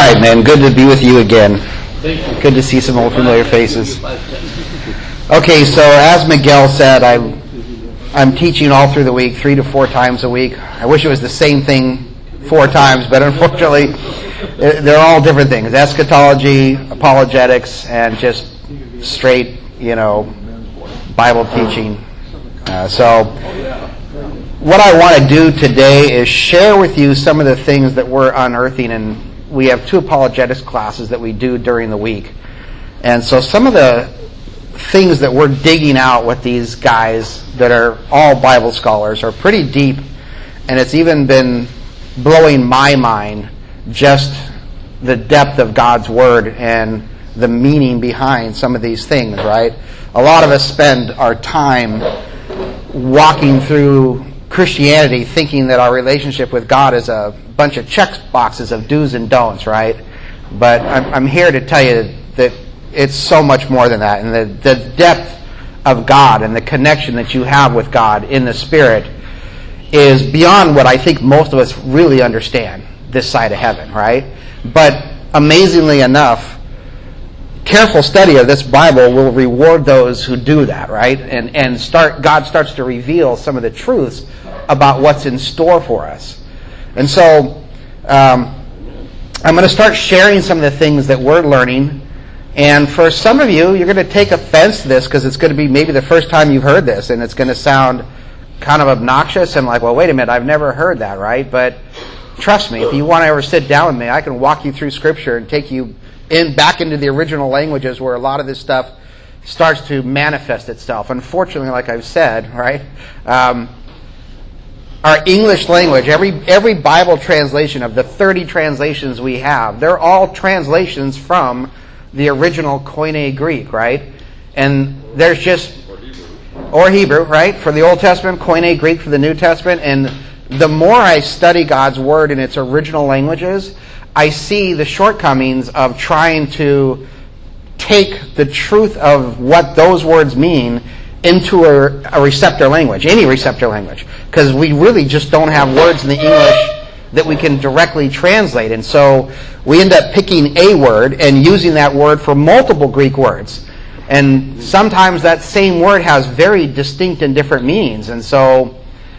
right, man. Good to be with you again. Good to see some old familiar faces. Okay, so as Miguel said, I'm teaching all through the week, 3 to 4 times a week. I wish it was the same thing 4 times, but unfortunately, they're all different things. Eschatology, apologetics, and just straight, Bible teaching. So what I want to do today is share with you some of the things that we're unearthing, and we have 2 apologetics classes that we do during the week. And so some of the things that we're digging out with these guys that are all Bible scholars are pretty deep, and it's even been blowing my mind, just the depth of God's Word and the meaning behind some of these things, right? A lot of us spend our time walking through Christianity thinking that our relationship with God is a bunch of check boxes of do's and don'ts, right? But I'm here to tell you that it's so much more than that. And the depth of God and the connection that you have with God in the Spirit is beyond what I think most of us really understand this side of heaven, right? But amazingly enough, careful study of this Bible will reward those who do that, right? And God starts to reveal some of the truths about what's in store for us. And so I'm going to start sharing some of the things that we're learning. And for some of you, you're going to take offense to this because it's going to be maybe the first time you've heard this, and it's going to sound kind of obnoxious and like, well, wait a minute, I've never heard that, right? But trust me, if you want to ever sit down with me, I can walk you through Scripture and take you back into the original languages where a lot of this stuff starts to manifest itself. Unfortunately, like I've said, right, our English language, every Bible translation of the 30 translations we have, they're all translations from the original Koine Greek, right? And there's just, or Hebrew, right, for the Old Testament, Koine Greek for the New Testament. And the more I study God's Word in its original languages, I see the shortcomings of trying to take the truth of what those words mean into a receptor language, any receptor language, because we really just don't have words in the English that we can directly translate. And so we end up picking a word and using that word for multiple Greek words. And sometimes that same word has very distinct and different meanings. And so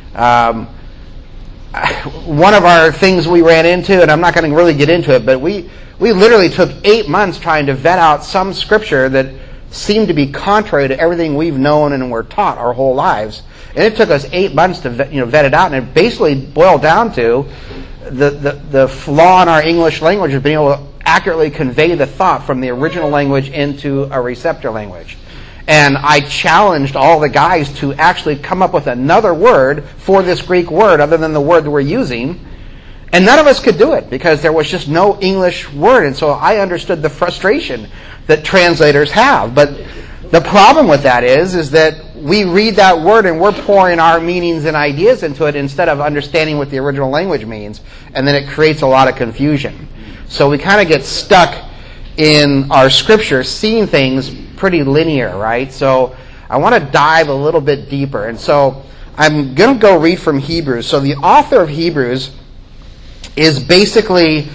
one of our things we ran into, and I'm not going to really get into it, but we literally took 8 months trying to vet out some scripture that seemed to be contrary to everything we've known and were taught our whole lives. And it took us 8 months to vet it out, and it basically boiled down to the flaw in our English language of being able to accurately convey the thought from the original language into a receptor language. And I challenged all the guys to actually come up with another word for this Greek word other than the word that we're using. And none of us could do it because there was just no English word. And so I understood the frustration that translators have. But the problem with that is that we read that word and we're pouring our meanings and ideas into it instead of understanding what the original language means. And then it creates a lot of confusion. So we kind of get stuck in our scripture seeing things pretty linear, right? So I want to dive a little bit deeper. And so I'm going to go read from Hebrews. So the author of Hebrews is basically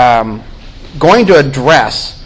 going to address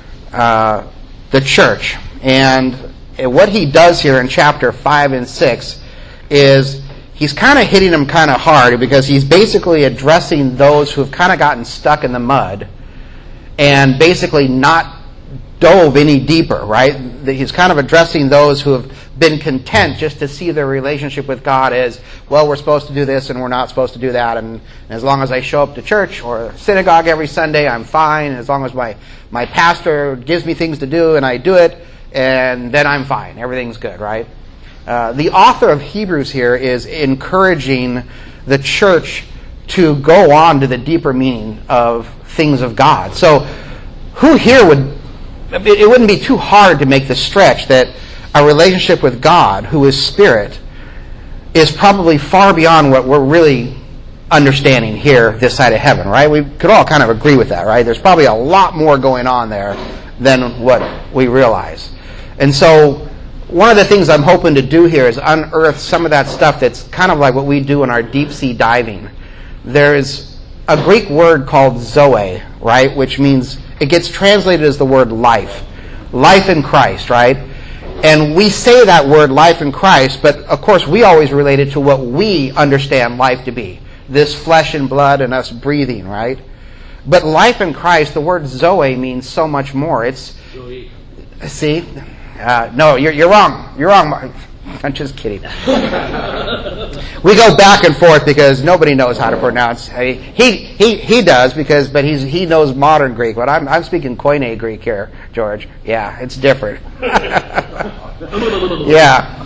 the church. And what he does here in chapter 5 and 6 is he's kind of hitting them kind of hard because he's basically addressing those who have kind of gotten stuck in the mud and basically not dove any deeper, right? He's kind of addressing those who have been content just to see their relationship with God as, well, we're supposed to do this and we're not supposed to do that, and as long as I show up to church or synagogue every Sunday, I'm fine, and as long as my pastor gives me things to do and I do it, and then I'm fine. Everything's good, right? The author of Hebrews here is encouraging the church to go on to the deeper meaning of things of God. So who here it wouldn't be too hard to make the stretch that a relationship with God, who is Spirit, is probably far beyond what we're really understanding here this side of heaven, right? We could all kind of agree with that, right? There's probably a lot more going on there than what we realize. And so one of the things I'm hoping to do here is unearth some of that stuff that's kind of like what we do in our deep sea diving. There's a Greek word called zoe, right? Which means, it gets translated as the word life. Life in Christ, right? And we say that word life in Christ, but of course we always relate it to what we understand life to be. This flesh and blood and us breathing, right? But life in Christ, the word zoe means so much more. It's, see? No, you're wrong. You're wrong, Mark. I'm just kidding. We go back and forth because nobody knows how to pronounce. He does but he knows modern Greek. But I'm speaking Koine Greek here, George. Yeah, it's different. Yeah.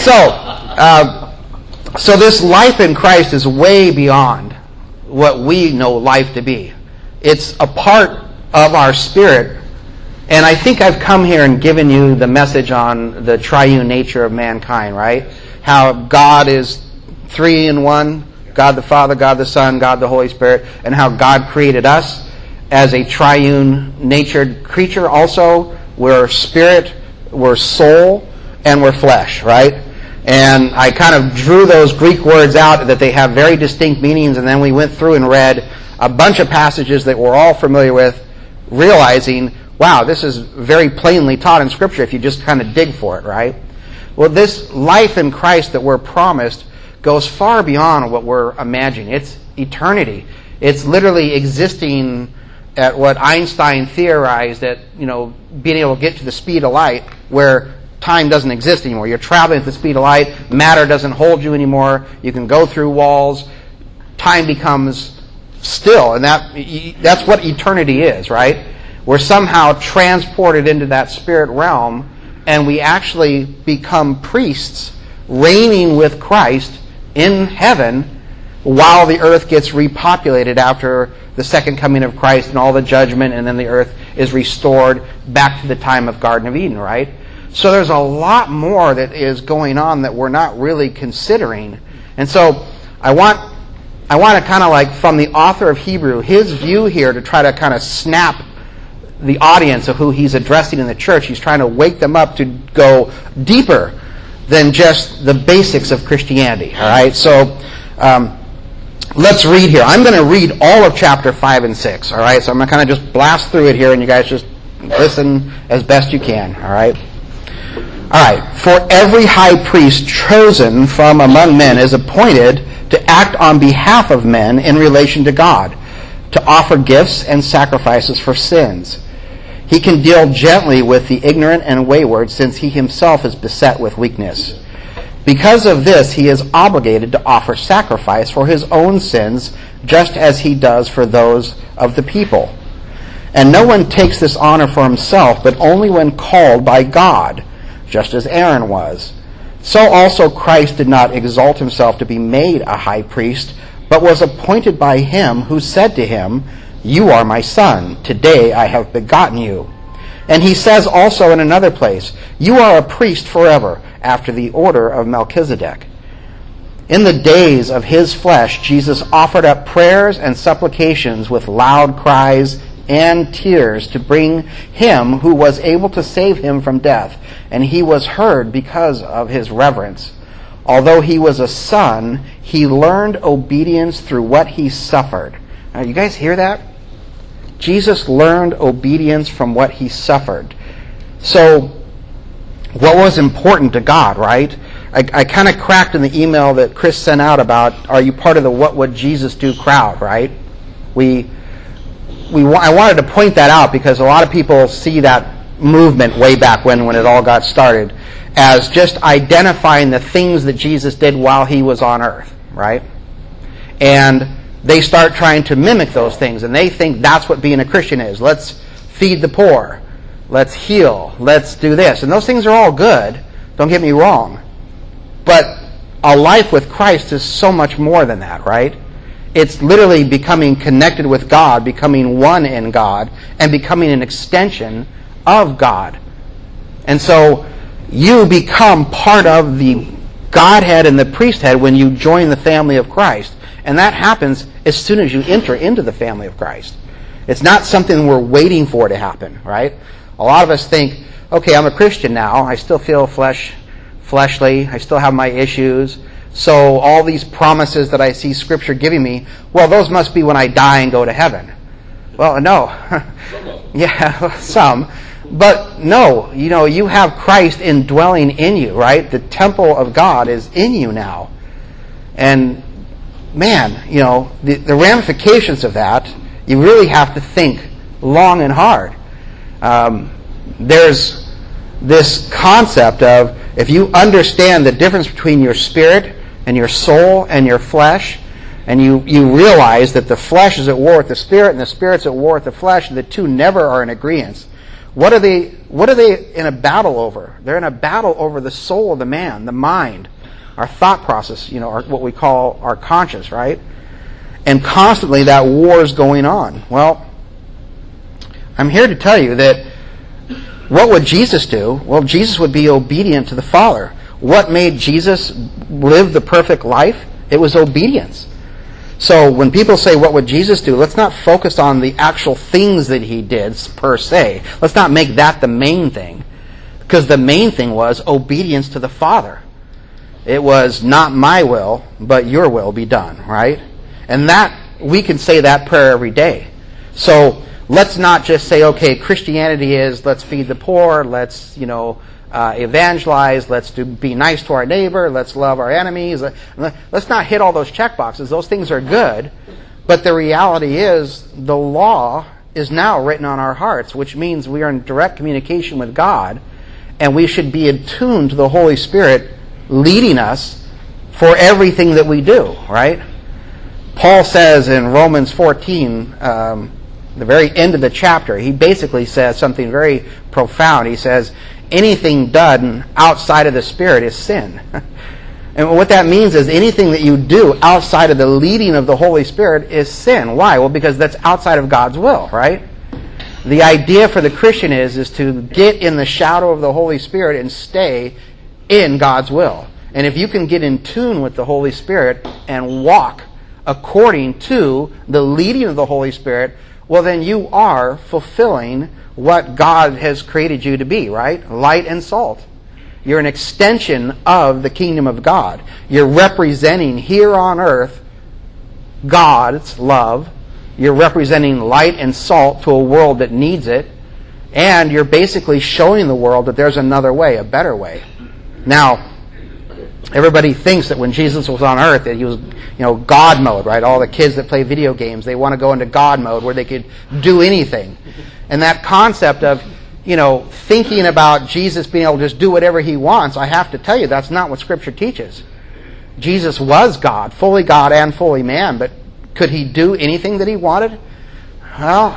So this life in Christ is way beyond what we know life to be. It's a part of our spirit. And I think I've come here and given you the message on the triune nature of mankind, right? How God is 3 in 1, God the Father, God the Son, God the Holy Spirit, and how God created us as a triune-natured creature also. We're spirit, we're soul, and we're flesh, right? And I kind of drew those Greek words out that they have very distinct meanings, and then we went through and read a bunch of passages that we're all familiar with, realizing, wow, this is very plainly taught in Scripture if you just kind of dig for it, right? Well, this life in Christ that we're promised goes far beyond what we're imagining. It's eternity. It's literally existing at what Einstein theorized, that, being able to get to the speed of light where time doesn't exist anymore. You're traveling at the speed of light. Matter doesn't hold you anymore. You can go through walls. Time becomes still. And that's what eternity is, right? We're somehow transported into that spirit realm, and we actually become priests reigning with Christ in heaven while the earth gets repopulated after the second coming of Christ and all the judgment, and then the earth is restored back to the time of Garden of Eden, right? So there's a lot more that is going on that we're not really considering. And so I want to kind of like, from the author of Hebrew, his view here, to try to kind of snap the audience of who he's addressing in the church. He's trying to wake them up to go deeper than just the basics of Christianity. All right, so let's read here. I'm going to read all of chapter 5 and 6. All right, so I'm going to kind of just blast through it here, and you guys just listen as best you can. All right. All right. For every high priest chosen from among men is appointed to act on behalf of men in relation to God, to offer gifts and sacrifices for sins. He can deal gently with the ignorant and wayward, since he himself is beset with weakness. Because of this, he is obligated to offer sacrifice for his own sins, just as he does for those of the people. And no one takes this honor for himself, but only when called by God, just as Aaron was. So also Christ did not exalt himself to be made a high priest, but was appointed by him who said to him, "You are my son, today I have begotten you." And he says also in another place, "You are a priest forever, after the order of Melchizedek." In the days of his flesh, Jesus offered up prayers and supplications with loud cries and tears to bring him who was able to save him from death, and he was heard because of his reverence. Although he was a son, he learned obedience through what he suffered. Now, you guys hear that? Jesus learned obedience from what he suffered. So, what was important to God, right? I kind of cracked in the email that Chris sent out about, are you part of the What Would Jesus Do crowd, right? I wanted to point that out because a lot of people see that movement way back when it all got started as just identifying the things that Jesus did while he was on earth, right? And they start trying to mimic those things, and they think that's what being a Christian is. Let's feed the poor. Let's heal. Let's do this. And those things are all good. Don't get me wrong. But a life with Christ is so much more than that, right? It's literally becoming connected with God, becoming one in God, and becoming an extension of God. And so you become part of the Godhead and the priesthood when you join the family of Christ. And that happens as soon as you enter into the family of Christ. It's not something we're waiting for to happen, right? A lot of us think, okay, I'm a Christian now. I still feel fleshly. I still have my issues. So all these promises that I see Scripture giving me, well, those must be when I die and go to heaven. Well, no. Yeah, some. But no, you have Christ indwelling in you, right? The temple of God is in you now. And man, the ramifications of that, you really have to think long and hard. There's this concept of, if you understand the difference between your spirit and your soul and your flesh, and you realize that the flesh is at war with the spirit and the spirit's at war with the flesh, and the two never are in agreement. What are they in a battle over? They're in a battle over the soul of the man, the mind, our thought process, what we call our conscience, right? And constantly that war is going on. Well, I'm here to tell you that what would Jesus do? Well, Jesus would be obedient to the Father. What made Jesus live the perfect life? It was obedience. So when people say, what would Jesus do? Let's not focus on the actual things that he did per se. Let's not make that the main thing. Because the main thing was obedience to the Father. It was not my will, but your will be done, right? And that, we can say that prayer every day. So let's not just say, okay, Christianity is, let's feed the poor, let's, evangelize, let's be nice to our neighbor, let's love our enemies. Let's not hit all those check boxes. Those things are good. But the reality is, the law is now written on our hearts, which means we are in direct communication with God, and we should be attuned to the Holy Spirit leading us for everything that we do, right? Paul says in Romans 14, the very end of the chapter, he basically says something very profound. He says, anything done outside of the Spirit is sin. And what that means is anything that you do outside of the leading of the Holy Spirit is sin. Why? Well, because that's outside of God's will, right? The idea for the Christian is to get in the shadow of the Holy Spirit and stay in God's will. And if you can get in tune with the Holy Spirit and walk according to the leading of the Holy Spirit, well, then you are fulfilling what God has created you to be, right? Light and salt. You're an extension of the kingdom of God. You're representing here on earth God's love. You're representing light and salt to a world that needs it. And you're basically showing the world that there's another way, a better way. Now, everybody thinks that when Jesus was on earth that he was, God mode, right? All the kids that play video games, they want to go into God mode where they could do anything. And that concept of, thinking about Jesus being able to just do whatever he wants, I have to tell you, that's not what Scripture teaches. Jesus was God and fully man, but could he do anything that he wanted? Well,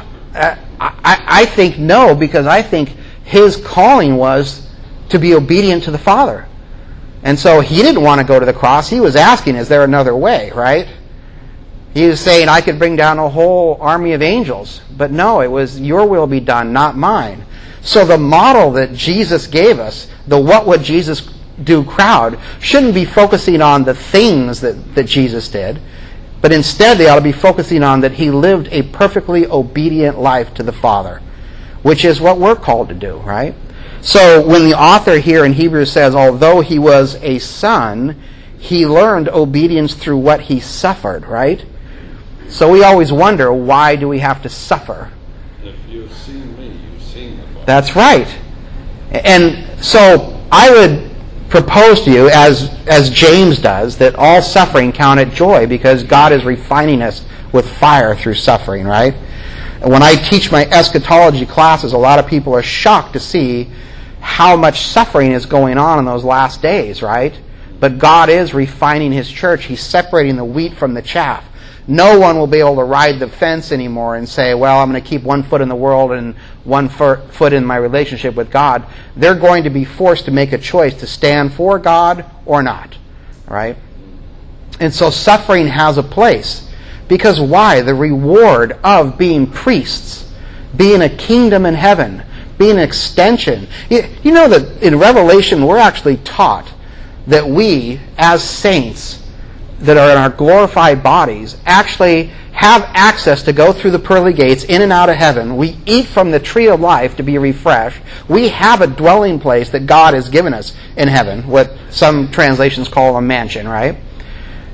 I think no, because I think his calling was to be obedient to the Father. And so he didn't want to go to the cross. He was asking, is there another way, right? He was saying, I could bring down a whole army of angels. But no, it was your will be done, not mine. So the model that Jesus gave us, the what would Jesus do crowd, shouldn't be focusing on the things that Jesus did. But instead they ought to be focusing on that he lived a perfectly obedient life to the Father. Which is what we're called to do, right? So when the author here in Hebrews says, although he was a son, he learned obedience through what he suffered, right? So we always wonder, why do we have to suffer? If you've seen me, you've seen the Father. That's right. And so I would propose to you, as James does, that all suffering count it joy, because God is refining us with fire through suffering, right? And when I teach my eschatology classes, a lot of people are shocked to see how much suffering is going on in those last days, right? But God is refining his church. He's separating the wheat from the chaff. No one will be able to ride the fence anymore and say, well, I'm going to keep one foot in the world and one foot in my relationship with God. They're going to be forced to make a choice to stand for God or not, right? And so suffering has a place. Because why? The reward of being priests, being a kingdom in heaven, being an extension. You know that in Revelation we're actually taught that we, as saints that are in our glorified bodies, actually have access to go through the pearly gates in and out of heaven. We eat from the tree of life to be refreshed. We have a dwelling place that God has given us in heaven, what some translations call a mansion, right?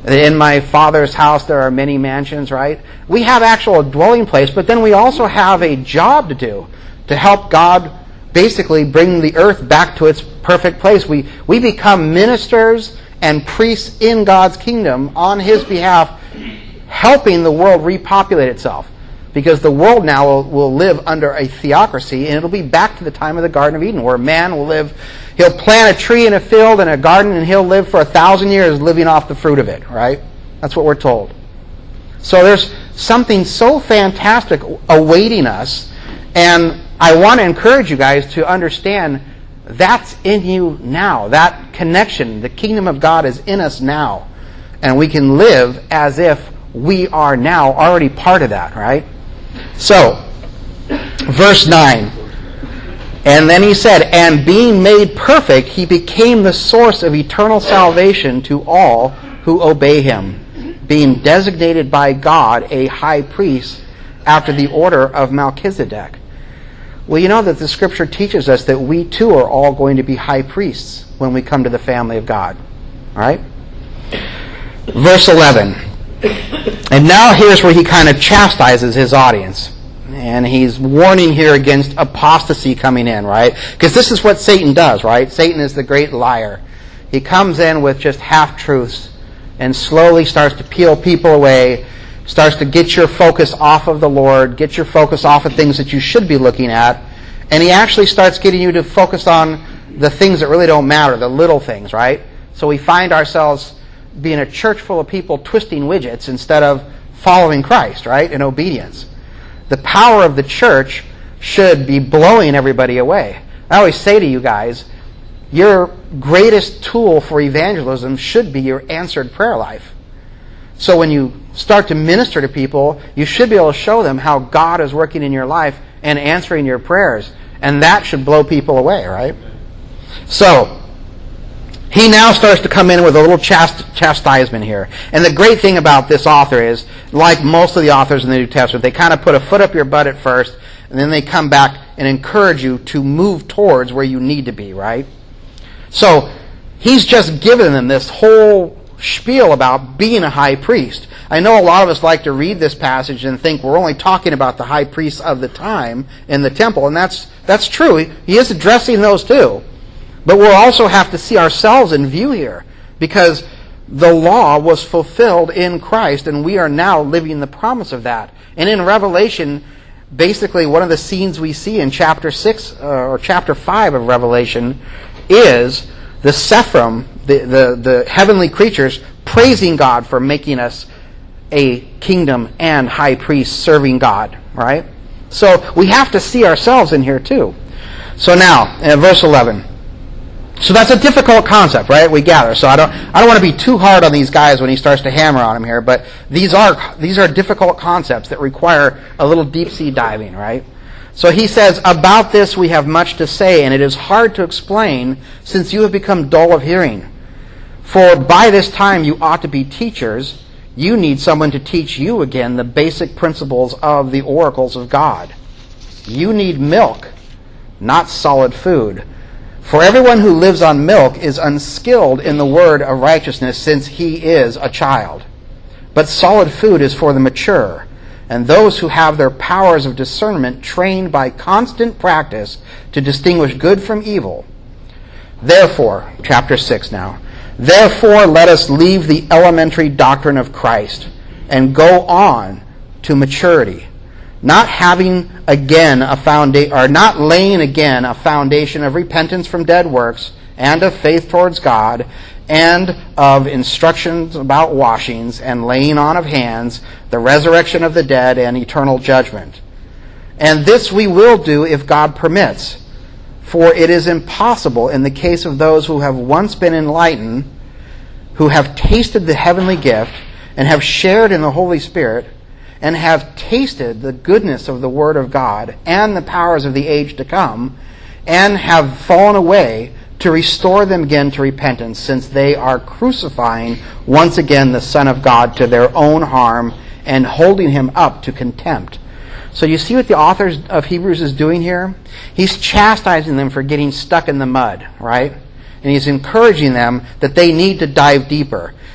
In my Father's house there are many mansions, right? We have actual dwelling place, but then we also have a job to do to help God basically bring the earth back to its perfect place. We become ministers and priests in God's kingdom on His behalf, helping the world repopulate itself. Because the world now will live under a theocracy, and it'll be back to the time of the Garden of Eden, where man will live. He'll plant a tree in a field and a garden, and he'll live for 1,000 years living off the fruit of it, right? That's what we're told. So there's something so fantastic awaiting us, and I want to encourage you guys to understand that's in you now. That connection, the kingdom of God is in us now, and we can live as if we are now already part of that, right? So, verse 9. And then he said, and being made perfect, he became the source of eternal salvation to all who obey him, being designated by God a high priest after the order of Melchizedek. Well, you know that the Scripture teaches us that we too are all going to be high priests when we come to the family of God. All right? Verse 11. And now here's where he kind of chastises his audience. And he's warning here against apostasy coming in, right? Because this is what Satan does, right? Satan is the great liar. He comes in with just half-truths and slowly starts to peel people away, starts to get your focus off of the Lord, get your focus off of things that you should be looking at, and he actually starts getting you to focus on the things that really don't matter, the little things, right? So we find ourselves being a church full of people twisting widgets instead of following Christ, right, in obedience. The power of the church should be blowing everybody away. I always say to you guys, your greatest tool for evangelism should be your answered prayer life. So when you start to minister to people, you should be able to show them how God is working in your life and answering your prayers. And that should blow people away, right? So, he now starts to come in with a little chastisement here. And the great thing about this author is, like most of the authors in the New Testament, they kind of put a foot up your butt at first, and then they come back and encourage you to move towards where you need to be, right? So, he's just given them this whole spiel about being a high priest. I know a lot of us like to read this passage and think we're only talking about the high priests of the time in the temple, and that's true. He is addressing those too. But we'll also have to see ourselves in view here, because the law was fulfilled in Christ, and we are now living the promise of that. And in Revelation, basically one of the scenes we see in chapter 6 or chapter 5 of Revelation is the Sephrim, the heavenly creatures, praising God for making us a kingdom and high priest serving God, right? So we have to see ourselves in here too. So now, in verse 11. So that's a difficult concept, right? We gather. So I don't want to be too hard on these guys when he starts to hammer on them here, but these are difficult concepts that require a little deep sea diving, right? So he says, about this we have much to say, and it is hard to explain, since you have become dull of hearing. For by this time you ought to be teachers. You need someone to teach you again the basic principles of the oracles of God. You need milk, not solid food. For everyone who lives on milk is unskilled in the word of righteousness, since he is a child. But solid food is for the mature, and those who have their powers of discernment trained by constant practice to distinguish good from evil. Therefore, chapter 6 now, therefore let us leave the elementary doctrine of Christ and go on to maturity, not having again not laying again a foundation of repentance from dead works and of faith towards God and of instructions about washings and laying on of hands, the resurrection of the dead and eternal judgment. And this we will do if God permits, for it is impossible in the case of those who have once been enlightened, who have tasted the heavenly gift and have shared in the Holy Spirit, and have tasted the goodness of the Word of God and the powers of the age to come, and have fallen away, to restore them again to repentance, since they are crucifying once again the Son of God to their own harm and holding him up to contempt. So you see what the author of Hebrews is doing here? He's chastising them for getting stuck in the mud, right? And he's encouraging them that they need to dive deeper.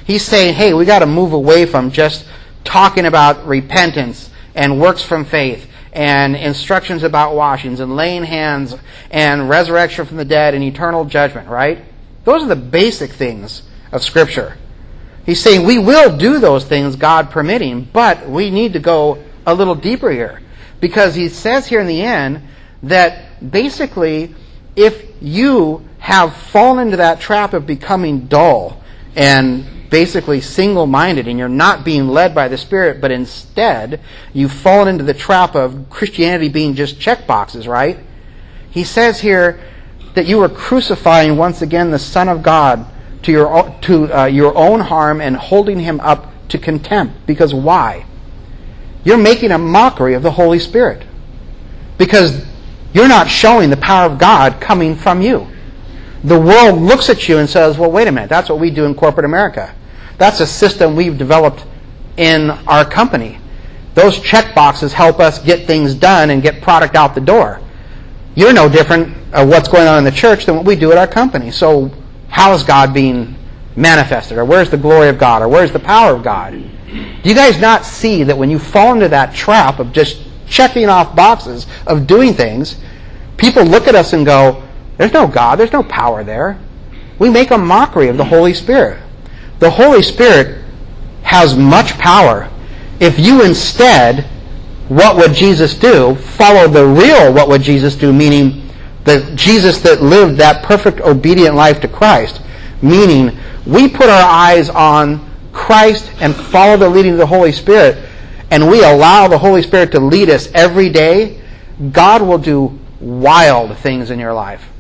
He's saying, hey, we got to move away from just talking about repentance and works from faith and instructions about washings and laying hands and resurrection from the dead and eternal judgment, right? Those are the basic things of Scripture. He's saying we will do those things, God permitting, but we need to go a little deeper here. Because he says here in the end that basically if you have fallen into that trap of becoming dull and basically single-minded and you're not being led by the Spirit, but instead you've fallen into the trap of Christianity being just check boxes, right? He says here that you are crucifying once again the Son of God to your own harm and holding him up to contempt. Because why? You're making a mockery of the Holy Spirit. Because you're not showing the power of God coming from you. The world looks at you and says, well, wait a minute, that's what we do in corporate America. That's a system we've developed in our company. Those check boxes help us get things done and get product out the door. You're no different of what's going on in the church than what we do at our company. So how is God being manifested? Or where's the glory of God? Or where's the power of God? Do you guys not see that when you fall into that trap of just checking off boxes of doing things, people look at us and go, there's no God, there's no power there. We make a mockery of the Holy Spirit. The Holy Spirit has much power. If you instead, what would Jesus do, follow the real what would Jesus do, meaning the Jesus that lived that perfect obedient life to Christ, meaning we put our eyes on Christ and follow the leading of the Holy Spirit, and we allow the Holy Spirit to lead us every day, God will do wild things in your life.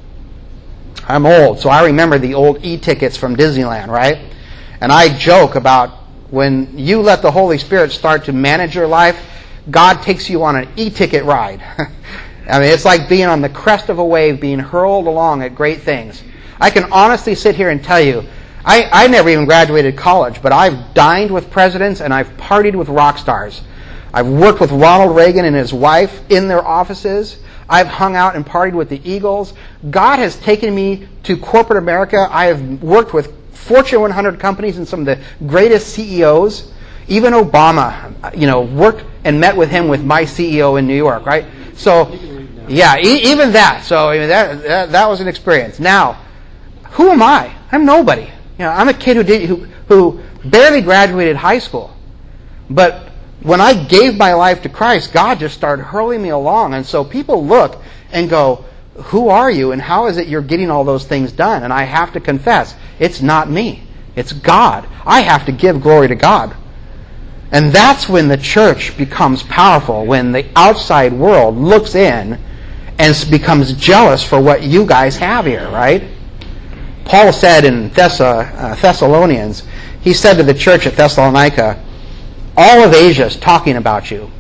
I'm old, so I remember the old e-tickets from Disneyland, right? And I joke about when you let the Holy Spirit start to manage your life, God takes you on an e-ticket ride. I mean, it's like being on the crest of a wave, being hurled along at great things. I can honestly sit here and tell you, I never even graduated college, but I've dined with presidents and I've partied with rock stars. I've worked with Ronald Reagan and his wife in their offices. I've hung out and partied with the Eagles. God has taken me to corporate America. I have worked with Fortune 100 companies and some of the greatest CEOs. Even Obama, worked and met with him with my CEO in New York, right? So, yeah, even that. So that was an experience. Now, who am I? I'm nobody. I'm a kid who barely graduated high school. But when I gave my life to Christ, God just started hurling me along. And so people look and go, who are you and how is it you're getting all those things done? And I have to confess, it's not me. It's God. I have to give glory to God. And that's when the church becomes powerful, when the outside world looks in and becomes jealous for what you guys have here, right? Paul said in Thessalonians, he said to the church at Thessalonica, all of Asia is talking about you.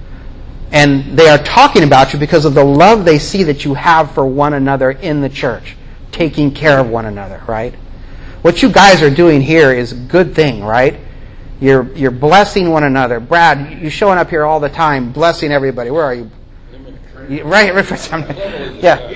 And they are talking about you because of the love they see that you have for one another in the church, taking care of one another, right? What you guys are doing here is a good thing, right? You're blessing one another. Brad, you're showing up here all the time, blessing everybody. Where are you? Right. Yeah.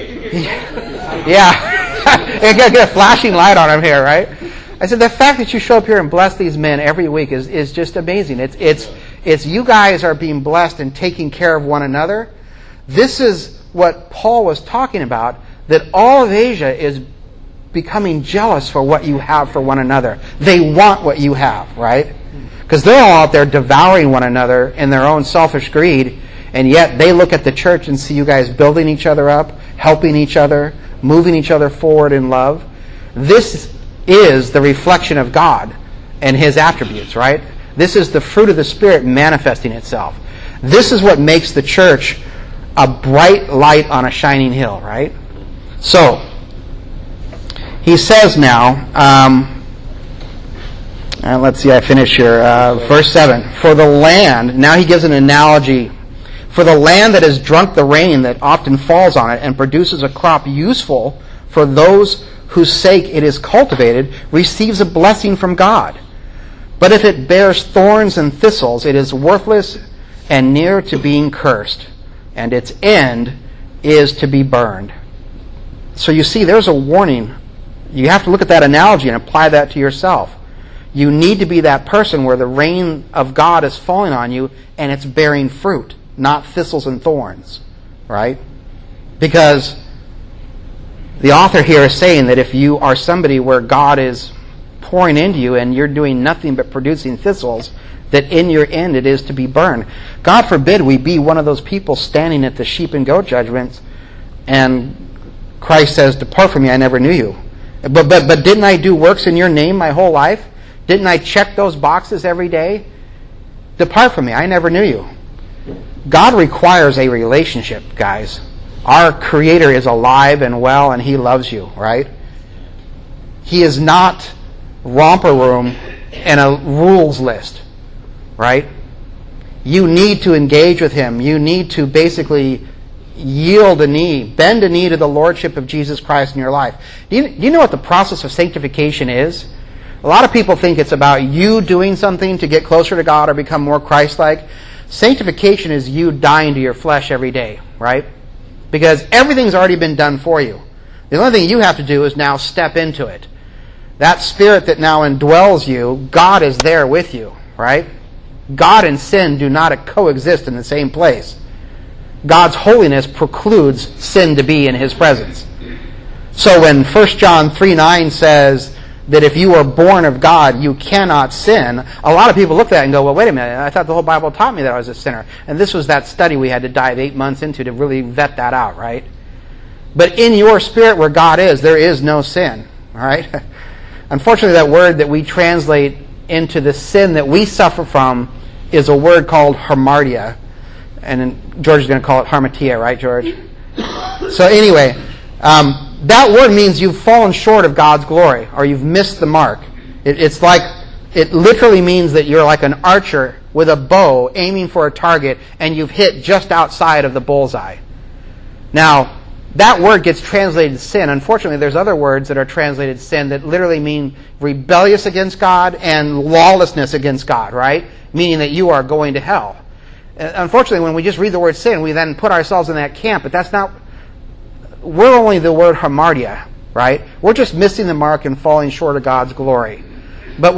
Yeah. Get a flashing light on him here, right? I said the fact that you show up here and bless these men every week is just amazing. It's you guys are being blessed and taking care of one another. This is what Paul was talking about, that all of Asia is becoming jealous for what you have for one another. They want what you have, right? Because they're all out there devouring one another in their own selfish greed, and yet they look at the church and see you guys building each other up, helping each other, moving each other forward in love. This is the reflection of God and His attributes, right? This is the fruit of the Spirit manifesting itself. This is what makes the church a bright light on a shining hill, right? So, he says now, let's see, I finish here. Verse 7. For the land, now he gives an analogy. For the land that has drunk the rain that often falls on it and produces a crop useful for those whose sake it is cultivated, receives a blessing from God. But if it bears thorns and thistles, it is worthless and near to being cursed, and its end is to be burned. So you see, there's a warning. You have to look at that analogy and apply that to yourself. You need to be that person where the rain of God is falling on you and it's bearing fruit, not thistles and thorns, right? Because the author here is saying that if you are somebody where God is pouring into you and you're doing nothing but producing thistles, that in your end it is to be burned. God forbid we be one of those people standing at the sheep and goat judgments and Christ says, "Depart from me, I never knew you." But didn't I do works in your name my whole life? Didn't I check those boxes every day? Depart from me, I never knew you. God requires a relationship, guys. Our Creator is alive and well and He loves you, right? He is not romper room and a rules list, right? You need to engage with Him. You need to basically yield a knee, bend a knee to the Lordship of Jesus Christ in your life. Do you know what the process of sanctification is? A lot of people think it's about you doing something to get closer to God or become more Christ-like. Sanctification is you dying to your flesh every day, right? Because everything's already been done for you. The only thing you have to do is now step into it. That Spirit that now indwells you, God is there with you, right? God and sin do not coexist in the same place. God's holiness precludes sin to be in His presence. So when 1 John 3:9 says that if you are born of God, you cannot sin, a lot of people look at that and go, well, wait a minute, I thought the whole Bible taught me that I was a sinner. And this was that study we had to dive 8 months into to really vet that out, right? But in your spirit where God is, there is no sin, all right? Unfortunately, that word that we translate into the sin that we suffer from is a word called hamartia. And George is going to call it harmatia, right, George? So anyway, that word means you've fallen short of God's glory, or you've missed the mark. It literally means that you're like an archer with a bow aiming for a target, and you've hit just outside of the bullseye. Now, that word gets translated sin. Unfortunately, there's other words that are translated sin that literally mean rebellious against God and lawlessness against God, right? Meaning that you are going to hell. Unfortunately, when we just read the word sin, we then put ourselves in that camp, but that's not... We're only the word hamartia, right? We're just missing the mark and falling short of God's glory. But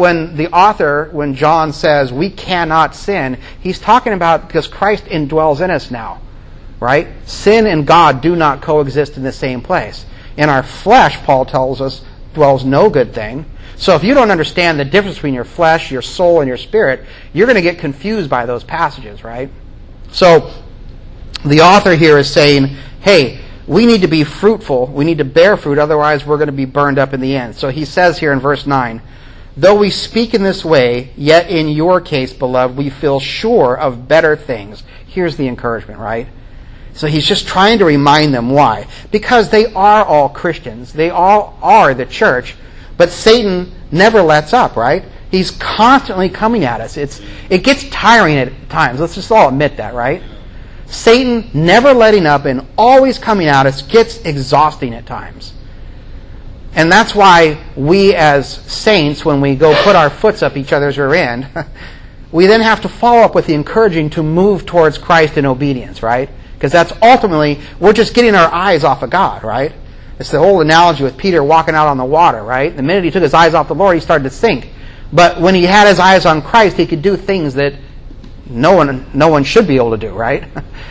when John says we cannot sin, he's talking about because Christ indwells in us now, right? Sin and God do not coexist in the same place. In our flesh, Paul tells us, dwells no good thing. So if you don't understand the difference between your flesh, your soul, and your spirit, you're going to get confused by those passages, right? So the author here is saying, hey, we need to be fruitful. We need to bear fruit. Otherwise, we're going to be burned up in the end. So he says here in verse 9, though we speak in this way, yet in your case, beloved, we feel sure of better things. Here's the encouragement, right? So he's just trying to remind them why. Because they are all Christians. They all are the church. But Satan never lets up, right? He's constantly coming at us. It gets tiring at times. Let's just all admit that, right? Satan never letting up and always coming at us gets exhausting at times. And that's why we as saints, when we go put our foots up each other's rear end, we then have to follow up with the encouraging to move towards Christ in obedience, right? Because that's ultimately, we're just getting our eyes off of God, right? It's the old analogy with Peter walking out on the water, right? The minute he took his eyes off the Lord, he started to sink. But when he had his eyes on Christ, he could do things that no one should be able to do, right?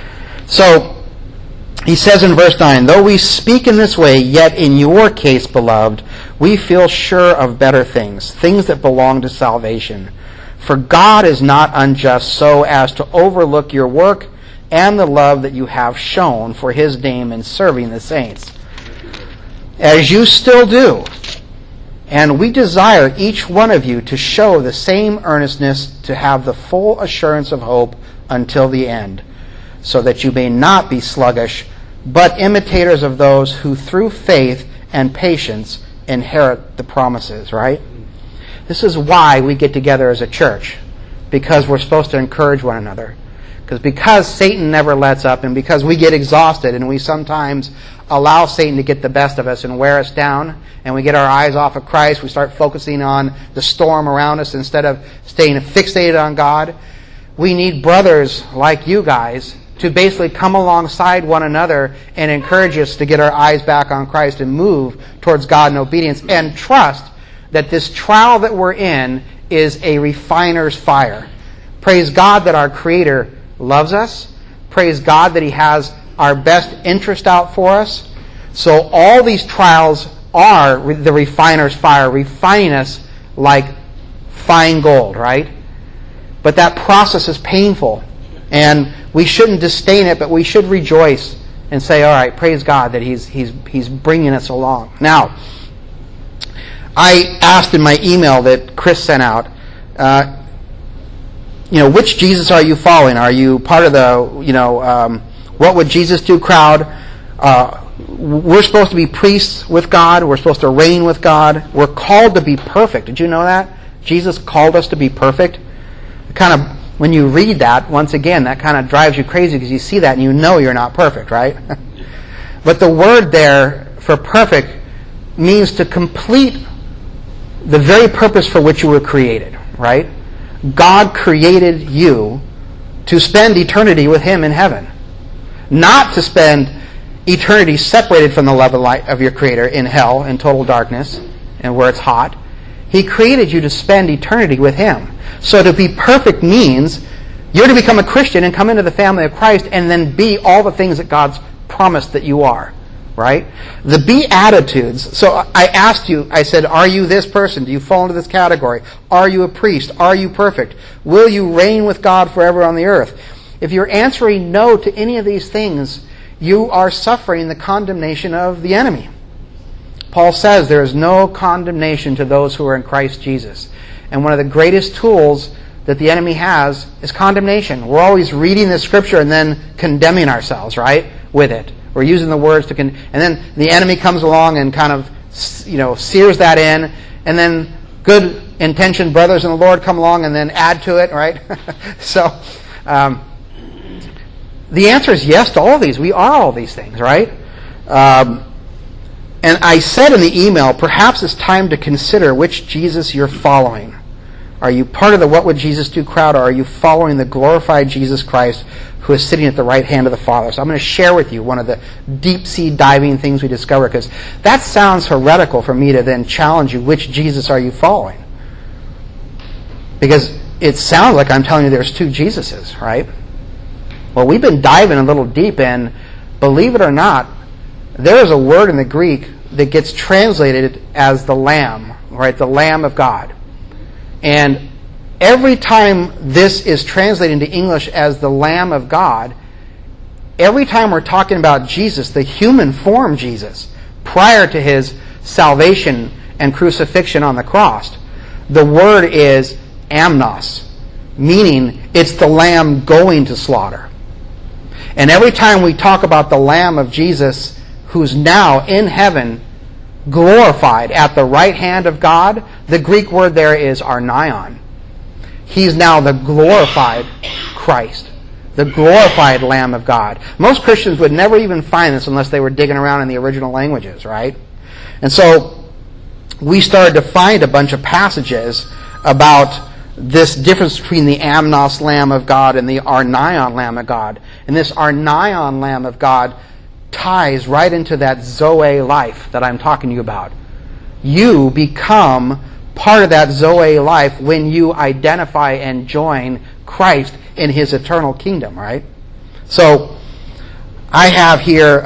So, he says in verse 9, though we speak in this way, yet in your case, beloved, we feel sure of better things, things that belong to salvation. For God is not unjust so as to overlook your work and the love that you have shown for His name in serving the saints, as you still do. And we desire each one of you to show the same earnestness, to have the full assurance of hope until the end, so that you may not be sluggish, but imitators of those who through faith and patience inherit the promises, right? This is why we get together as a church, because we're supposed to encourage one another. Because Satan never lets up, and because we get exhausted and we sometimes allow Satan to get the best of us and wear us down, and we get our eyes off of Christ, we start focusing on the storm around us instead of staying fixated on God. We need brothers like you guys to basically come alongside one another and encourage us to get our eyes back on Christ and move towards God in obedience and trust that this trial that we're in is a refiner's fire. Praise God that our Creator loves us. Praise God that He has our best interest out for us. So all these trials are the refiner's fire, refining us like fine gold, right? But that process is painful. And we shouldn't disdain it, but we should rejoice and say, all right, praise God that He's bringing us along. Now, I asked in my email that Chris sent out, which Jesus are you following? Are you part of the, what would Jesus do crowd? We're supposed to be priests with God. We're supposed to reign with God. We're called to be perfect. Did you know that? Jesus called us to be perfect. When you read that, once again, that kind of drives you crazy because you see that and you know you're not perfect, right? But the word there for perfect means to complete the very purpose for which you were created, right? God created you to spend eternity with Him in heaven. Not to spend eternity separated from the love and light of your Creator in hell, in total darkness, and where it's hot. He created you to spend eternity with Him. So to be perfect means you're to become a Christian and come into the family of Christ and then be all the things that God's promised that you are. Right? The Beatitudes. So I asked you, I said, are you this person? Do you fall into this category? Are you a priest? Are you perfect? Will you reign with God forever on the earth? If you're answering no to any of these things, you are suffering the condemnation of the enemy. Paul says there is no condemnation to those who are in Christ Jesus. And one of the greatest tools that the enemy has is condemnation. We're always reading the Scripture and then condemning ourselves, right, with it. We're using the words to and then the enemy comes along and kind of, sears that in, and then good intentioned brothers in the Lord come along and then add to it, right? So, the answer is yes to all of these. We are all these things, right? And I said in the email, perhaps it's time to consider which Jesus you're following. Are you part of the What Would Jesus Do crowd, or are you following the glorified Jesus Christ who is sitting at the right hand of the Father? So I'm going to share with you one of the deep-sea diving things we discover, because that sounds heretical for me to then challenge you, which Jesus are you following? Because it sounds like I'm telling you there's two Jesuses, right? Well, we've been diving a little deep, and believe it or not, there is a word in the Greek that gets translated as the Lamb, right? The Lamb of God. And every time this is translated into English as the Lamb of God, every time we're talking about Jesus, the human form Jesus, prior to His salvation and crucifixion on the cross, the word is amnos, meaning it's the Lamb going to slaughter. And every time we talk about the Lamb of Jesus, who's now in heaven, glorified at the right hand of God, the Greek word there is arnion. He's now the glorified Christ, the glorified Lamb of God. Most Christians would never even find this unless they were digging around in the original languages, right? And so we started to find a bunch of passages about this difference between the amnos Lamb of God and the arnion Lamb of God. And this arnion Lamb of God ties right into that Zoe life that I'm talking to you about. You become part of that Zoe life when you identify and join Christ in His eternal kingdom, right? So, I have here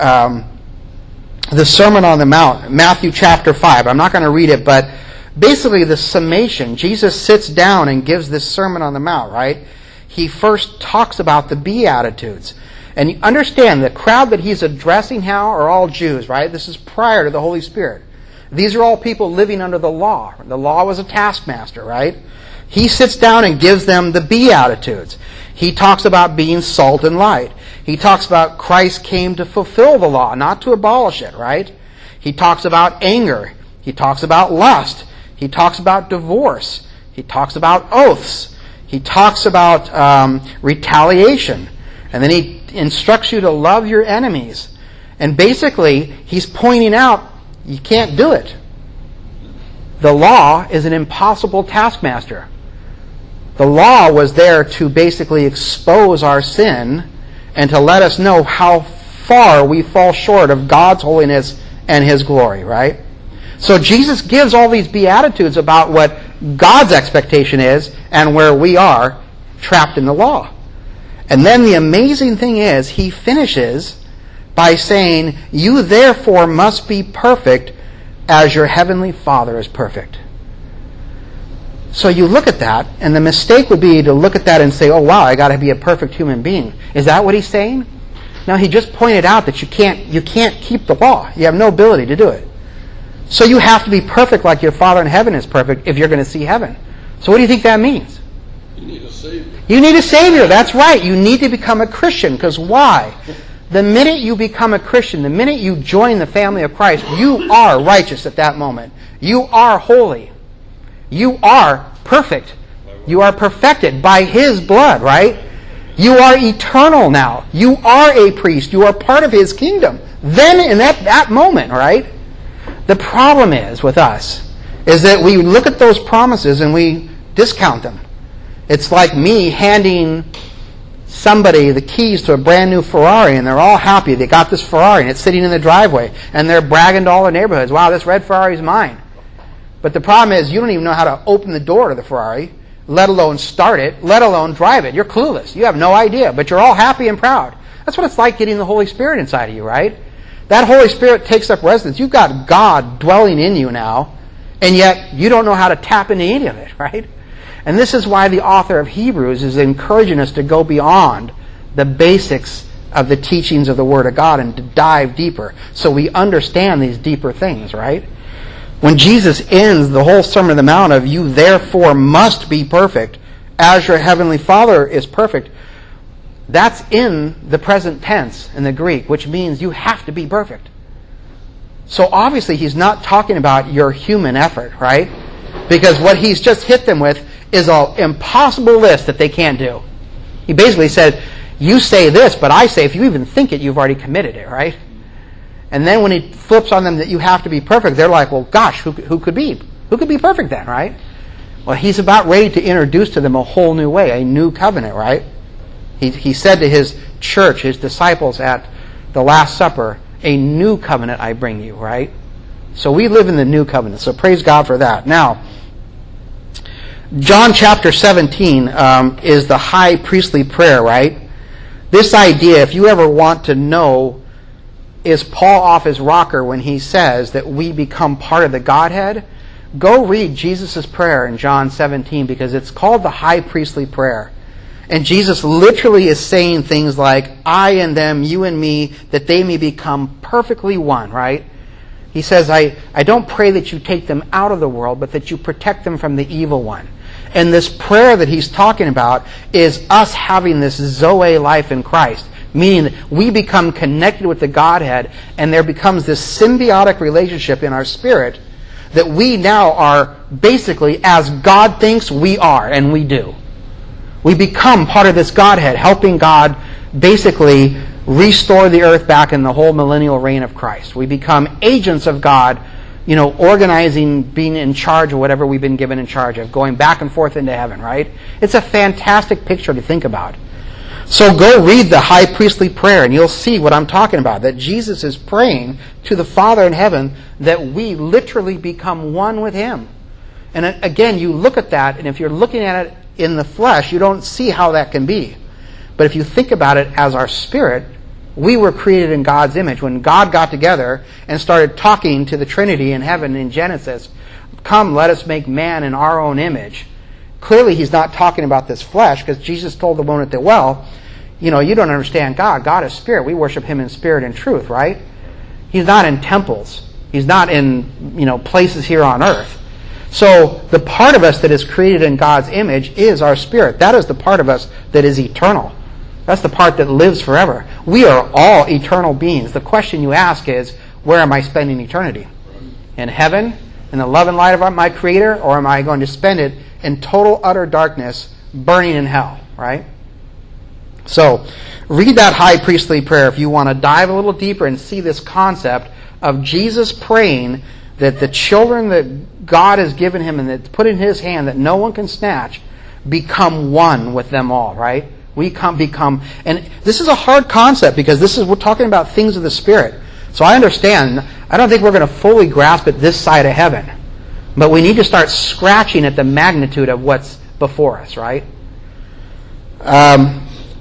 the Sermon on the Mount, Matthew chapter 5. I'm not going to read it, but basically the summation. Jesus sits down and gives this Sermon on the Mount, right? He first talks about the Beatitudes. And you understand, the crowd that He's addressing now are all Jews, right? This is prior to the Holy Spirit. These are all people living under the law. The law was a taskmaster, right? He sits down and gives them the Beatitudes. He talks about being salt and light. He talks about Christ came to fulfill the law, not to abolish it, right? He talks about anger. He talks about lust. He talks about divorce. He talks about oaths. He talks about retaliation. And then He instructs you to love your enemies. And basically, He's pointing out, you can't do it. The law is an impossible taskmaster. The law was there to basically expose our sin and to let us know how far we fall short of God's holiness and His glory, right? So Jesus gives all these beatitudes about what God's expectation is and where we are trapped in the law. And then the amazing thing is, he finishes by saying, you therefore must be perfect as your heavenly Father is perfect. So you look at that, and the mistake would be to look at that and say, oh wow, I got to be a perfect human being. Is that what he's saying? No, he just pointed out that you can't keep the law. You have no ability to do it. So you have to be perfect like your Father in heaven is perfect if you're going to see heaven. So what do you think that means? You need a Savior. You need a Savior. That's right. You need to become a Christian. Because why? The minute you become a Christian, the minute you join the family of Christ, you are righteous at that moment. You are holy. You are perfect. You are perfected by His blood, right? You are eternal now. You are a priest. You are part of His kingdom. Then in that moment, right? The problem is with us is that we look at those promises and we discount them. It's like me handing somebody the keys to a brand new Ferrari and they're all happy. They got this Ferrari and it's sitting in the driveway and they're bragging to all their neighborhoods, wow, this red Ferrari is mine. But the problem is you don't even know how to open the door to the Ferrari, let alone start it, let alone drive it. You're clueless. You have no idea, but you're all happy and proud. That's what it's like getting the Holy Spirit inside of you, right? That Holy Spirit takes up residence. You've got God dwelling in you now, and yet you don't know how to tap into any of it, right? And this is why the author of Hebrews is encouraging us to go beyond the basics of the teachings of the Word of God and to dive deeper so we understand these deeper things, right? When Jesus ends the whole Sermon on the Mount of, you therefore must be perfect as your heavenly Father is perfect, that's in the present tense in the Greek, which means you have to be perfect. So obviously he's not talking about your human effort, right? Because what he's just hit them with is an impossible list that they can't do. He basically said, you say this, but I say if you even think it, you've already committed it, right? And then when he flips on them that you have to be perfect, they're like, well, gosh, who could be? Who could be perfect then, right? Well, he's about ready to introduce to them a whole new way, a new covenant, right? He said to his church, his disciples at the Last Supper, a new covenant I bring you, right? So we live in the new covenant, so praise God for that. Now, John chapter 17 is the high priestly prayer, right? This idea, if you ever want to know, is Paul off his rocker when he says that we become part of the Godhead? Go read Jesus' prayer in John 17 because it's called the high priestly prayer. And Jesus literally is saying things like, I and them, you and me, that they may become perfectly one, right? He says, I don't pray that you take them out of the world, but that you protect them from the evil one. And this prayer that he's talking about is us having this Zoe life in Christ, meaning that we become connected with the Godhead, and there becomes this symbiotic relationship in our spirit that we now are basically as God thinks we are, and we do. We become part of this Godhead, helping God basically restore the earth back in the whole millennial reign of Christ. We become agents of God, organizing, being in charge of whatever we've been given in charge of, going back and forth into heaven, right? It's a fantastic picture to think about. So go read the high priestly prayer and you'll see what I'm talking about, that Jesus is praying to the Father in heaven that we literally become one with Him. And again, you look at that, and if you're looking at it in the flesh, you don't see how that can be. But if you think about it as our spirit, we were created in God's image. When God got together and started talking to the Trinity in heaven in Genesis, come, let us make man in our own image. Clearly he's not talking about this flesh, because Jesus told the woman at the well, you don't understand God. God is spirit. We worship Him in spirit and truth, right? He's not in temples. He's not in, places here on earth. So the part of us that is created in God's image is our spirit. That is the part of us that is eternal. That's the part that lives forever. We are all eternal beings. The question you ask is, where am I spending eternity? In heaven, in the love and light of my Creator, or am I going to spend it in total, utter darkness, burning in hell, right? So, read that high priestly prayer if you want to dive a little deeper and see this concept of Jesus praying that the children that God has given Him and that's put in His hand that no one can snatch become one with them all, right? We become, and this is a hard concept because we're talking about things of the Spirit. So I understand. I don't think we're going to fully grasp it this side of heaven. But we need to start scratching at the magnitude of what's before us, right? One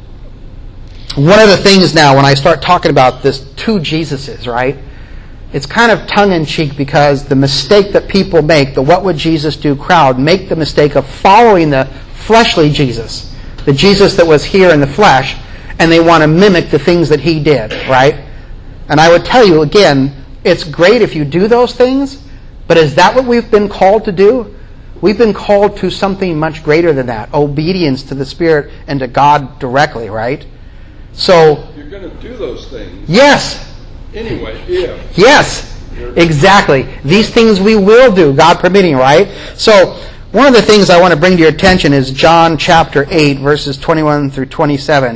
of the things now, when I start talking about this two Jesuses, right? It's kind of tongue-in-cheek because the mistake that people make, the what would Jesus do crowd, make the mistake of following the fleshly Jesus, the Jesus that was here in the flesh, and they want to mimic the things that he did, right? And I would tell you again, it's great if you do those things, but is that what we've been called to do? We've been called to something much greater than that, obedience to the Spirit and to God directly, right? So you're going to do those things. Yes. Anyway, if. Yes, exactly. These things we will do, God permitting, right? So one of the things I want to bring to your attention is John chapter 8, verses 21 through 27.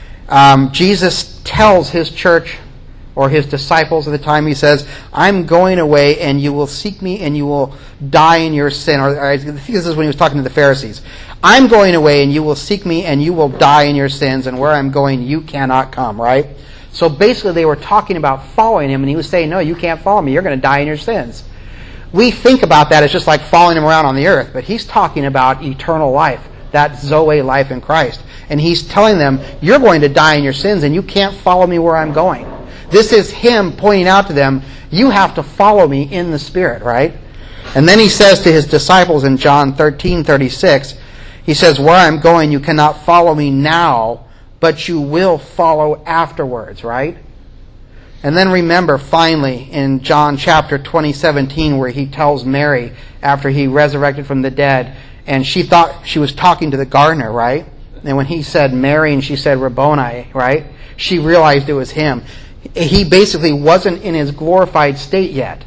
Jesus tells his church, or his disciples at the time, he says, I'm going away and you will seek me and you will die in your sin. Or I think this is when he was talking to the Pharisees. I'm going away and you will seek me and you will die in your sins, and where I'm going you cannot come, right? So basically they were talking about following him, and he was saying, no, you can't follow me. You're going to die in your sins. We think about that as just like following him around on the earth, but he's talking about eternal life, that Zoe life in Christ. And he's telling them, you're going to die in your sins and you can't follow me where I'm going. This is him pointing out to them, you have to follow me in the Spirit, right? And then he says to his disciples in John 13:36, he says, where I'm going, you cannot follow me now, but you will follow afterwards, right? And then remember, finally, in John chapter 20:17, where he tells Mary, after he resurrected from the dead, and she thought she was talking to the gardener, right? And when he said Mary and she said Rabboni, right? She realized it was him. He basically wasn't in his glorified state yet.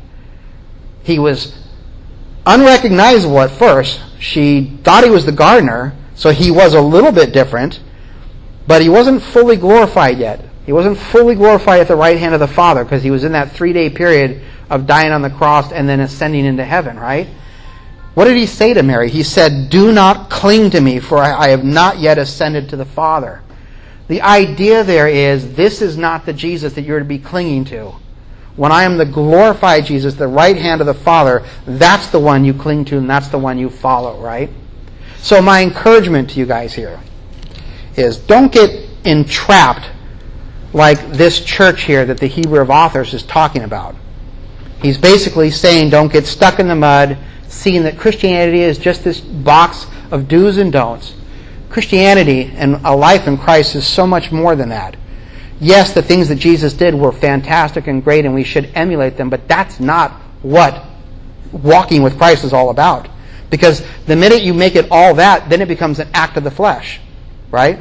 He was unrecognizable at first. She thought he was the gardener, so he was a little bit different, but he wasn't fully glorified yet. He wasn't fully glorified at the right hand of the Father, because he was in that 3-day period of dying on the cross and then ascending into heaven, right? What did he say to Mary? He said, do not cling to me, for I have not yet ascended to the Father. The idea there is, this is not the Jesus that you're to be clinging to. When I am the glorified Jesus, the right hand of the Father, that's the one you cling to and that's the one you follow, right? So my encouragement to you guys here is, don't get entrapped like this church here that the Hebrew of Authors is talking about. He's basically saying, don't get stuck in the mud, seeing that Christianity is just this box of do's and don'ts. Christianity and a life in Christ is so much more than that. Yes, the things that Jesus did were fantastic and great, and we should emulate them, but that's not what walking with Christ is all about. Because the minute you make it all that, then it becomes an act of the flesh, right?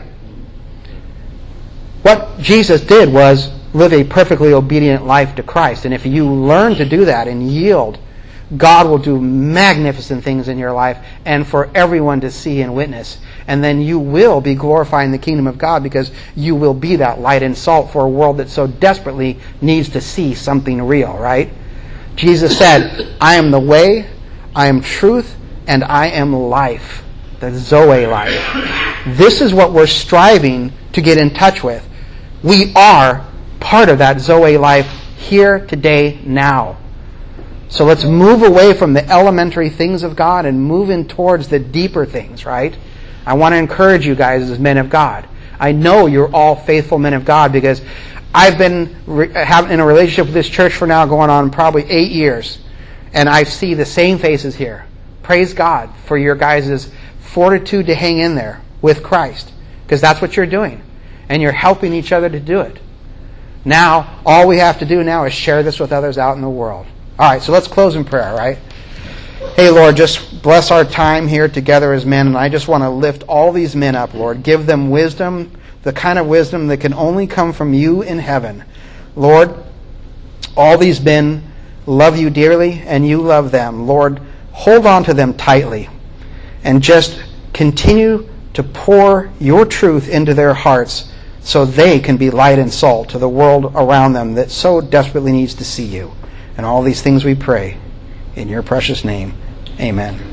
What Jesus did was live a perfectly obedient life to Christ, and if you learn to do that and yield, God will do magnificent things in your life and for everyone to see and witness. And then you will be glorifying the kingdom of God, because you will be that light and salt for a world that so desperately needs to see something real, right? Jesus said, I am the way, I am truth, and I am life. The Zoe life. This is what we're striving to get in touch with. We are part of that Zoe life here, today, now. So let's move away from the elementary things of God and move in towards the deeper things, right? I want to encourage you guys as men of God. I know you're all faithful men of God, because I've been in a relationship with this church for now going on probably 8 years. And I see the same faces here. Praise God for your guys' fortitude to hang in there with Christ, because that's what you're doing. And you're helping each other to do it. Now, all we have to do now is share this with others out in the world. All right, so let's close in prayer, right? Hey, Lord, just bless our time here together as men, and I just want to lift all these men up, Lord. Give them wisdom, the kind of wisdom that can only come from you in heaven. Lord, all these men love you dearly, and you love them. Lord, hold on to them tightly, and just continue to pour your truth into their hearts so they can be light and salt to the world around them that so desperately needs to see you. And all these things we pray in your precious name. Amen.